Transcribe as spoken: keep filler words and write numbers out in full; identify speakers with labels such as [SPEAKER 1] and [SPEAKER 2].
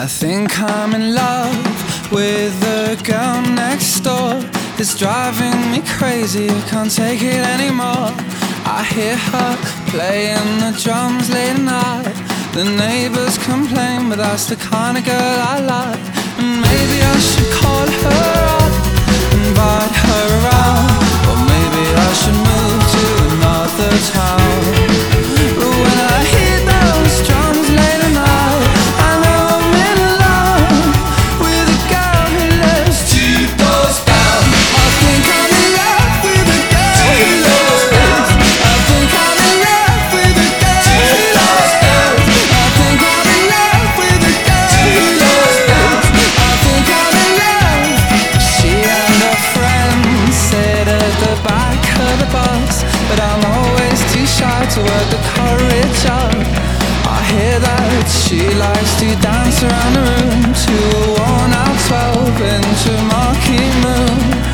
[SPEAKER 1] I think I'm in love with the girl next door. It's driving me crazy, I can't take it anymore. I hear her playing the drums late at night. The neighbors complain, but that's the kind of girl I like. And maybe I should call her up, invite her around. Or maybe I should move to another town. But when I hear those drums late at night, I know I'm in love with a girl who lives two doors down. I think I'm in love with a girl who lives down. I think I'm in love with a girl who lives down. I think I'm in love with a girl who lives down. I think I'm in love. She and her friends sit at the back of the bus, but I'm always too shy to work the courage up. I hear that she likes to dance around the room to a worn out twelve inch marquee moon.